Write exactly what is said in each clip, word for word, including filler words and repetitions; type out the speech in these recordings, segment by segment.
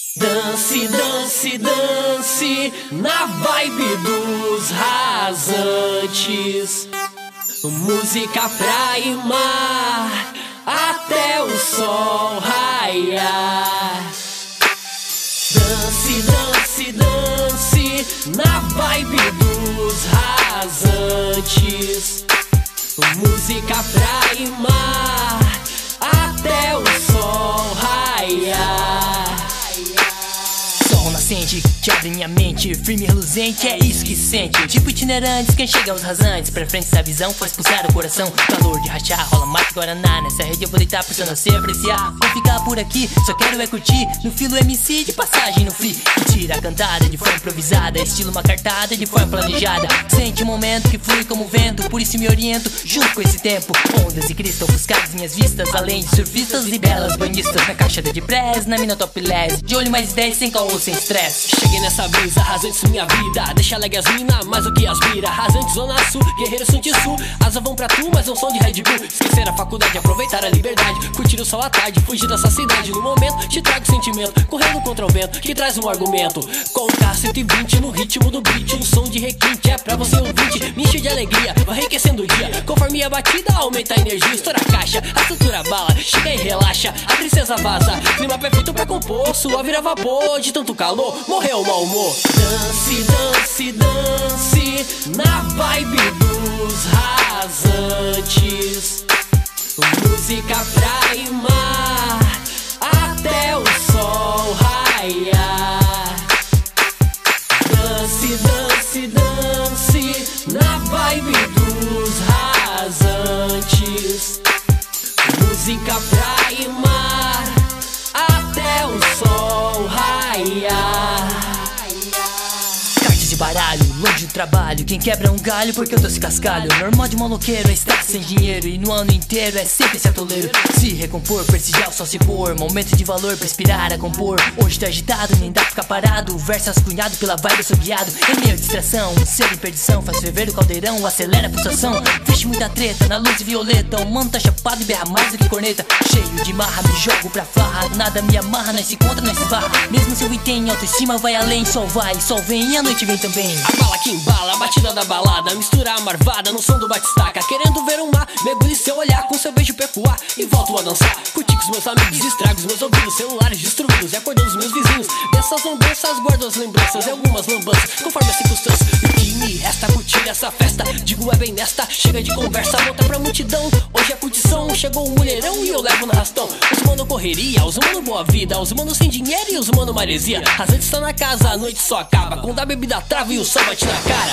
Dance, dance, dance na vibe dos rasantes. Música, praia e mar até o sol raiar. Dance, dance, dance na vibe dos rasantes. Música, praia e mar até o sol raiar. Sol nascente que abre minha mente, firme e reluzente, é isso que sente. Tipo itinerantes, quem chega aos rasantes, pra frente da visão faz pulsar o coração. Calor de rachar, rola mate guaraná, nessa rede eu vou deitar pra você apreciar. Vou ficar por aqui, só quero é curtir, no filo M C de passagem no free. E tira a cantada de forma improvisada, estilo uma cartada de forma planejada. Sente o momento que flui como vento, por isso me oriento, junto com esse tempo. Ondas e cristal ofuscadas minhas vistas, além de surfistas e belas banhistas. Na caixa de press, na mina top les, de olho mais dez, sem caô, sem stress. Cheguei nessa brisa, rasantes minha vida, deixa alegre as mina, mais do que as mira. Rasantes zona sul, guerreiro Sun Tzu, asa vão pra tu, mas não som de Red Bull. Esquecer a faculdade, aproveitar a liberdade, curtir o sol à tarde, fugir dessa cidade. No momento te trago sentimento, correndo contra o vento, que traz um argumento. Com o K cento e vinte no ritmo do beat, um som de requinte, é pra você ouvinte, me enche de alegria, vai enriquecendo o dia. Conforme a batida, aumenta a energia, estoura a caixa, a estrutura bala, chega e relaxa, a tristeza vaza, clima perfeito pra compor, sua vira vapor, de tanto calor, morreu o mau humor. Dance, dance, dance na vibe dos rasantes. Música, praia e mar até o sol raiar. Dance, dance, dance na vibe dos rasantes. Música, praia e mar até o sol raiar. De baralho, longe do trabalho, quem quebra um galho porque eu tô se cascalho. Normal de maloqueiro é estar sem dinheiro, e no ano inteiro é sempre esse atoleiro. Se recompor, prestigiar o sol se pôr, momento de valor pra inspirar a compor. Hoje tá agitado, nem dá pra ficar parado, verso ascunhado pela vibe assobiado. É minha distração, um ser em perdição, faz ferver o caldeirão, acelera a pulsação. Vixe muita treta, na luz violeta, o mano tá chapado e berra mais do que corneta. Cheio de marra, me jogo pra farra, nada me amarra, nós se encontra, nós se barra. Mesmo se eu item, autoestima vai além, sol vai, sol vem e a noite vem também. A bala que embala, a batida da balada, mistura a marvada no som do batistaca. Querendo ver um mar, mergulhe seu olhar com seu beijo pecuar e volto a dançar. Curti com os meus amigos, distrago os meus ouvidos, celulares destruídos e acordando os meus vizinhos. Dessas lambanças guardo as lembranças e algumas lambanças, conforme as circunstâncias. E o que me resta curtir essa festa, digo é bem nesta, chega de conversa, volta pra multidão. Hoje é curtição, chegou o mulherão e eu levo no rastão. Os mano correria, os mano boa vida, os mano sem dinheiro e os mano maresia. Rasantes está na casa, a noite só acaba quando a bebida trava e o sol bate na cara.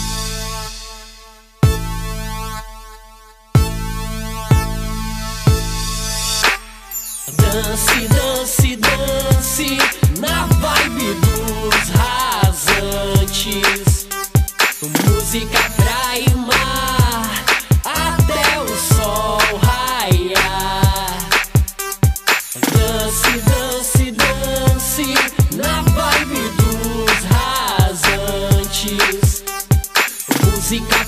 Dance, dance, dance na vibe dos rasantes. Música, praia e mar até o sol raiar. Dance, dance, dance na vibe dos rasantes. Música,